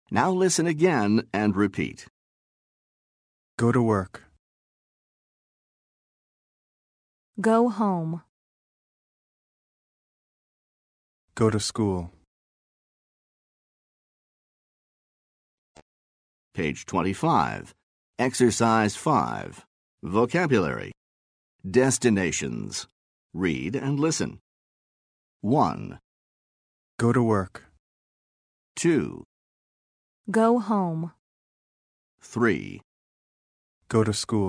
Now listen again and repeat. Go to work. Go home. Go to school. Page 25. Exercise 5. Vocabulary. Destinations. Read and listen. 1, Go to work. 2, Go home. 3. Go to school.